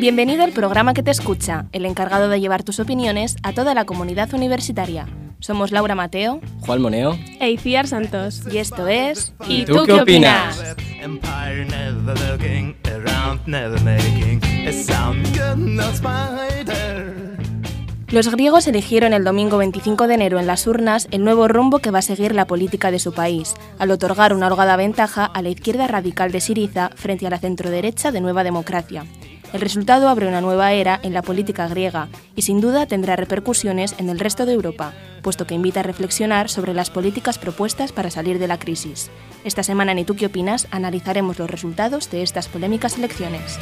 Bienvenido al programa que te escucha, el encargado de llevar tus opiniones a toda la comunidad universitaria. Somos Laura Mateo, Juan Moneo e Iciar Santos. Y esto es... ¿Y tú qué opinas? Los griegos eligieron el domingo 25 de enero en las urnas el nuevo rumbo que va a seguir la política de su país, al otorgar una holgada ventaja a la izquierda radical de Syriza frente a la centroderecha de Nueva Democracia. El resultado abre una nueva era en la política griega y sin duda tendrá repercusiones en el resto de Europa, puesto que invita a reflexionar sobre las políticas propuestas para salir de la crisis. Esta semana en ¿Y tú qué opinas? Analizaremos los resultados de estas polémicas elecciones.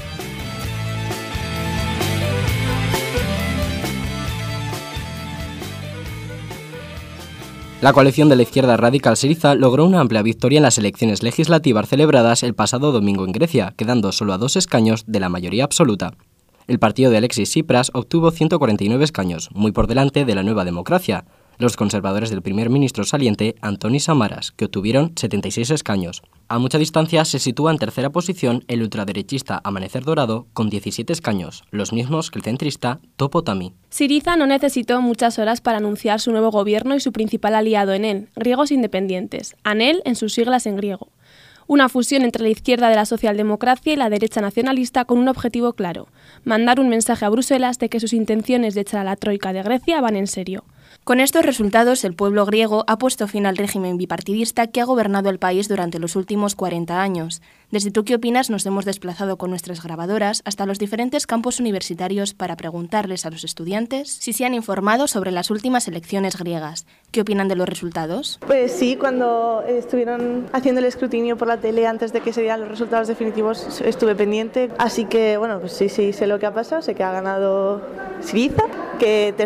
La coalición de la izquierda radical Syriza logró una amplia victoria en las elecciones legislativas celebradas el pasado domingo en Grecia, quedando solo a 2 escaños de la mayoría absoluta. El partido de Alexis Tsipras obtuvo 149 escaños, muy por delante de la Nueva Democracia, los conservadores del primer ministro saliente, Antonis Samaras, que obtuvieron 76 escaños. A mucha distancia se sitúa en tercera posición el ultraderechista Amanecer Dorado con 17 escaños, los mismos que el centrista Topo Tami. Syriza no necesitó muchas horas para anunciar su nuevo gobierno y su principal aliado en él, Griegos Independientes, ANEL en sus siglas en griego. Una fusión entre la izquierda de la socialdemocracia y la derecha nacionalista con un objetivo claro: mandar un mensaje a Bruselas de que sus intenciones de echar a la troika de Grecia van en serio. Con estos resultados, el pueblo griego ha puesto fin al régimen bipartidista que ha gobernado el país durante los últimos 40 años. Desde ¿Tú qué opinas? Nos hemos desplazado con nuestras grabadoras hasta los diferentes campus universitarios para preguntarles a los estudiantes si se han informado sobre las últimas elecciones griegas. ¿Qué opinan de los resultados? Pues sí, cuando estuvieron haciendo el escrutinio por la tele antes de que se dieran los resultados definitivos estuve pendiente. Así que, bueno, pues sí, sé lo que ha pasado. Sé que ha ganado Syriza, que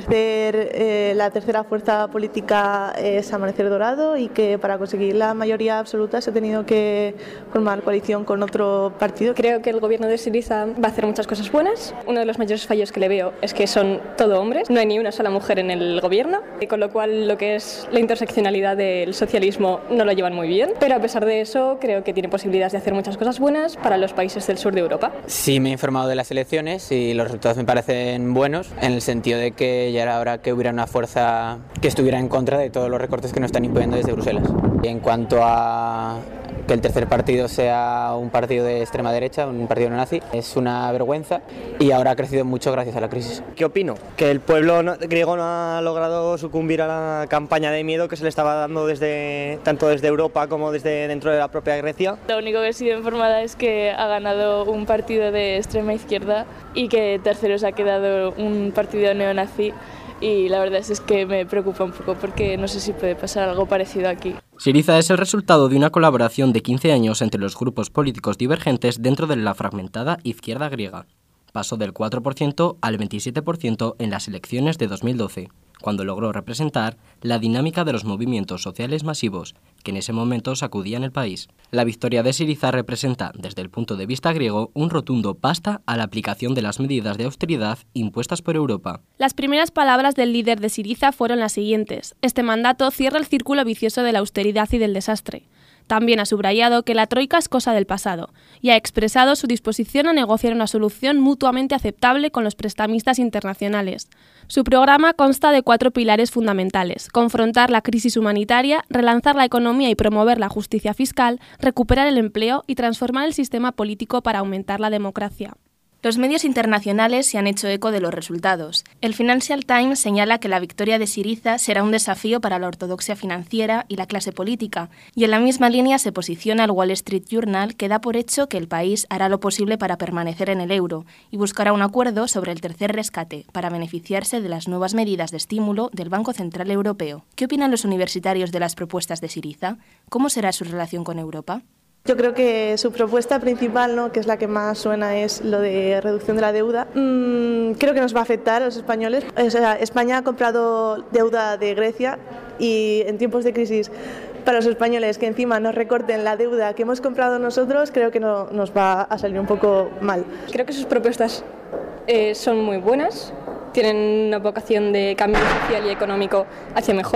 la tercera fuerza política es Amanecer Dorado y que para conseguir la mayoría absoluta se ha tenido que formar coalición con otro partido. Creo que el gobierno de Syriza va a hacer muchas cosas buenas. Uno de los mayores fallos que le veo es que son todo hombres, no hay ni una sola mujer en el gobierno, y con lo cual lo que es la interseccionalidad del socialismo no lo llevan muy bien, pero a pesar de eso creo que tiene posibilidades de hacer muchas cosas buenas para los países del sur de Europa. Sí, me he informado de las elecciones y los resultados me parecen buenos, en el sentido de que ya era hora que hubiera una fuerza que estuviera en contra de todos los recortes que nos están imponiendo desde Bruselas. Y en cuanto a que el tercer partido sea un partido de extrema derecha, un partido neonazi, es una vergüenza y ahora ha crecido mucho gracias a la crisis. ¿Qué opino? Que el pueblo griego no ha logrado sucumbir a la campaña de miedo que se le estaba dando tanto desde Europa como desde dentro de la propia Grecia. Lo único que he sido informada es que ha ganado un partido de extrema izquierda y que tercero se ha quedado un partido neonazi. Y la verdad es que me preocupa un poco porque no sé si puede pasar algo parecido aquí. Syriza es el resultado de una colaboración de 15 años entre los grupos políticos divergentes dentro de la fragmentada izquierda griega. Pasó del 4% al 27% en las elecciones de 2012, cuando logró representar la dinámica de los movimientos sociales masivos que en ese momento sacudían el país. La victoria de Syriza representa, desde el punto de vista griego, un rotundo basta a la aplicación de las medidas de austeridad impuestas por Europa. Las primeras palabras del líder de Syriza fueron las siguientes: este mandato cierra el círculo vicioso de la austeridad y del desastre. También ha subrayado que la troika es cosa del pasado y ha expresado su disposición a negociar una solución mutuamente aceptable con los prestamistas internacionales. Su programa consta de 4 pilares fundamentales: confrontar la crisis humanitaria, relanzar la economía y promover la justicia fiscal, recuperar el empleo y transformar el sistema político para aumentar la democracia. Los medios internacionales se han hecho eco de los resultados. El Financial Times señala que la victoria de Syriza será un desafío para la ortodoxia financiera y la clase política, y en la misma línea se posiciona el Wall Street Journal, que da por hecho que el país hará lo posible para permanecer en el euro y buscará un acuerdo sobre el tercer rescate para beneficiarse de las nuevas medidas de estímulo del Banco Central Europeo. ¿Qué opinan los universitarios de las propuestas de Syriza? ¿Cómo será su relación con Europa? Yo creo que su propuesta principal, ¿no?, que es la que más suena, es lo de reducción de la deuda. Creo que nos va a afectar a los españoles. O sea, España ha comprado deuda de Grecia y en tiempos de crisis para los españoles que encima nos recorten la deuda que hemos comprado nosotros, creo que no, nos va a salir un poco mal. Creo que sus propuestas son muy buenas, tienen una vocación de cambio social y económico hacia mejor.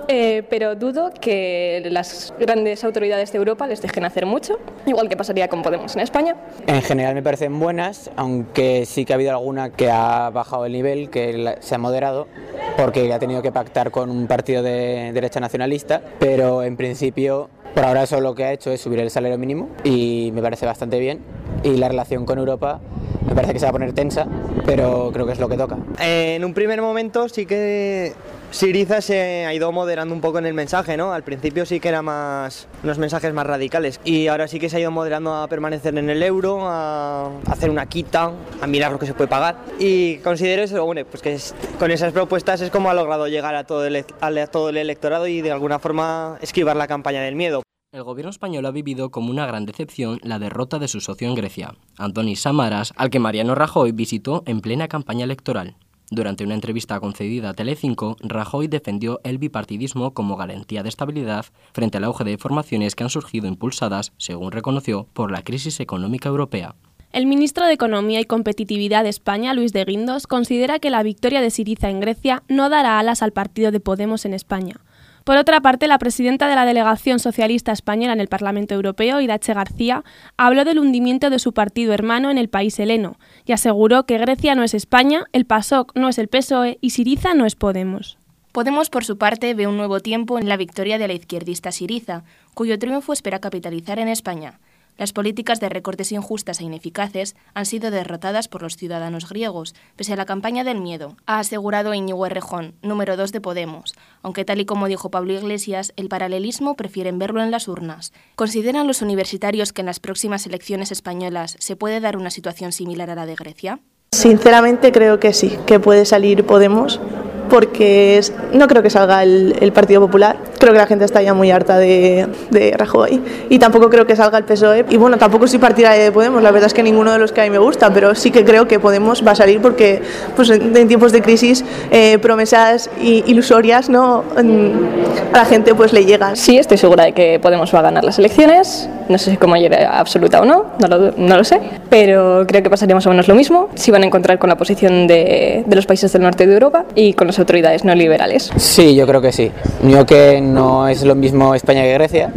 pero dudo que las grandes autoridades de Europa les dejen hacer mucho, igual que pasaría con Podemos en España. En general me parecen buenas, aunque sí que ha habido alguna que ha bajado el nivel, que se ha moderado, porque ha tenido que pactar con un partido de derecha nacionalista, pero en principio por ahora eso lo que ha hecho es subir el salario mínimo y me parece bastante bien, y la relación con Europa me parece que se va a poner tensa, pero creo que es lo que toca. En un primer momento sí que Syriza se ha ido moderando un poco en el mensaje, ¿no? Al principio sí que eran unos mensajes más radicales, y ahora sí que se ha ido moderando a permanecer en el euro, a hacer una quita, a mirar lo que se puede pagar, y considero eso, bueno, pues que con esas propuestas es como ha logrado llegar a todo el electorado y de alguna forma esquivar la campaña del miedo. El gobierno español ha vivido como una gran decepción la derrota de su socio en Grecia, Antonis Samaras, al que Mariano Rajoy visitó en plena campaña electoral. Durante una entrevista concedida a Telecinco, Rajoy defendió el bipartidismo como garantía de estabilidad frente al auge de formaciones que han surgido impulsadas, según reconoció, por la crisis económica europea. El ministro de Economía y Competitividad de España, Luis de Guindos, considera que la victoria de Syriza en Grecia no dará alas al partido de Podemos en España. Por otra parte, la presidenta de la delegación socialista española en el Parlamento Europeo, Irache García, habló del hundimiento de su partido hermano en el país heleno y aseguró que Grecia no es España, el PASOK no es el PSOE y Syriza no es Podemos. Podemos, por su parte, ve un nuevo tiempo en la victoria de la izquierdista Syriza, cuyo triunfo espera capitalizar en España. Las políticas de recortes injustas e ineficaces han sido derrotadas por los ciudadanos griegos, pese a la campaña del miedo, ha asegurado Íñigo Errejón, número 2 de Podemos, aunque tal y como dijo Pablo Iglesias, el paralelismo prefieren verlo en las urnas. ¿Consideran los universitarios que en las próximas elecciones españolas se puede dar una situación similar a la de Grecia? Sinceramente creo que sí, que puede salir Podemos, porque no creo que salga el Partido Popular. Creo que la gente está ya muy harta de Rajoy, y tampoco creo que salga el PSOE, y bueno, tampoco soy partidaria de Podemos, la verdad es que ninguno de los que a mí me gusta, pero sí que creo que Podemos va a salir porque pues, en tiempos de crisis promesas ilusorias, ¿no? A la gente pues le llegan. Sí, estoy segura de que Podemos va a ganar las elecciones, no sé si con mayoría absoluta o no lo sé, pero creo que pasaría más o menos lo mismo, si van a encontrar con la posición de los países del norte de Europa y con las autoridades neoliberales. Sí, yo creo que sí. Yo que no es lo mismo España que Grecia,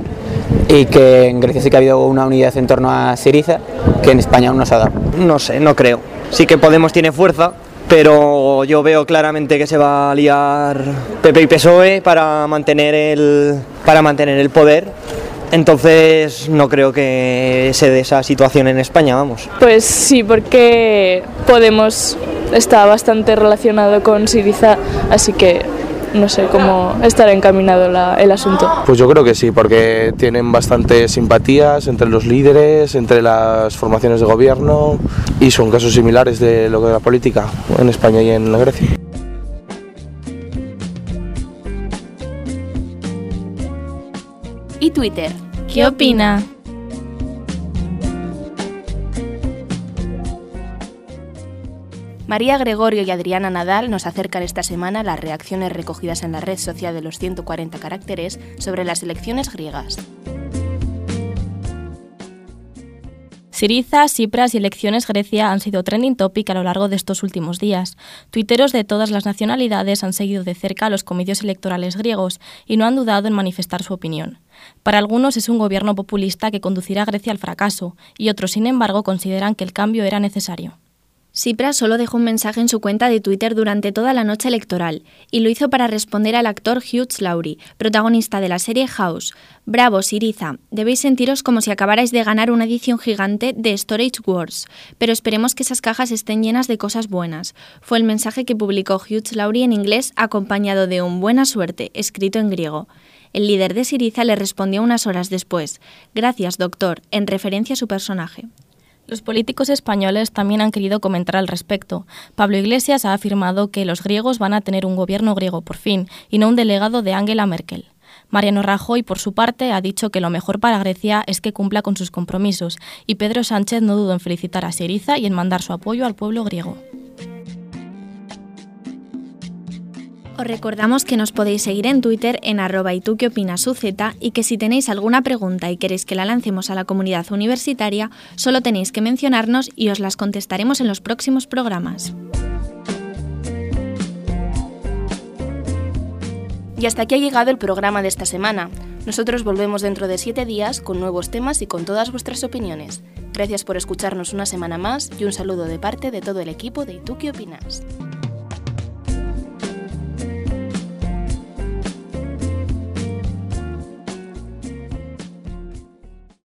y que en Grecia sí que ha habido una unidad en torno a Syriza que en España aún no se ha dado. No sé, no creo. Sí que Podemos tiene fuerza, pero yo veo claramente que se va a liar PP y PSOE para mantener el poder. Entonces no creo que se dé esa situación en España, vamos. Pues sí, porque Podemos está bastante relacionado con Syriza, así que no sé cómo estará encaminado el asunto. Pues yo creo que sí, porque tienen bastantes simpatías entre los líderes, entre las formaciones de gobierno, y son casos similares de lo que es la política en España y en Grecia. ¿Y Twitter? ¿Qué opina? María Gregorio y Adriana Nadal nos acercan esta semana las reacciones recogidas en la red social de los 140 caracteres sobre las elecciones griegas. Syriza, Tsipras y elecciones Grecia han sido trending topic a lo largo de estos últimos días. Tuiteros de todas las nacionalidades han seguido de cerca los comicios electorales griegos y no han dudado en manifestar su opinión. Para algunos es un gobierno populista que conducirá a Grecia al fracaso, y otros, sin embargo, consideran que el cambio era necesario. Tsipras solo dejó un mensaje en su cuenta de Twitter durante toda la noche electoral, y lo hizo para responder al actor Hugh Laurie, protagonista de la serie House. Bravo, Syriza, debéis sentiros como si acabarais de ganar una edición gigante de Storage Wars, pero esperemos que esas cajas estén llenas de cosas buenas. Fue el mensaje que publicó Hugh Laurie en inglés, acompañado de un buena suerte, escrito en griego. El líder de Syriza le respondió unas horas después: gracias, doctor, en referencia a su personaje. Los políticos españoles también han querido comentar al respecto. Pablo Iglesias ha afirmado que los griegos van a tener un gobierno griego por fin, y no un delegado de Angela Merkel. Mariano Rajoy, por su parte, ha dicho que lo mejor para Grecia es que cumpla con sus compromisos, y Pedro Sánchez no dudó en felicitar a Syriza y en mandar su apoyo al pueblo griego. Os recordamos que nos podéis seguir en Twitter en @ituqueopinasuz, y que si tenéis alguna pregunta y queréis que la lancemos a la comunidad universitaria, solo tenéis que mencionarnos y os las contestaremos en los próximos programas. Y hasta aquí ha llegado el programa de esta semana. Nosotros volvemos dentro de 7 días con nuevos temas y con todas vuestras opiniones. Gracias por escucharnos una semana más y un saludo de parte de todo el equipo de ¿Y tú qué opinas?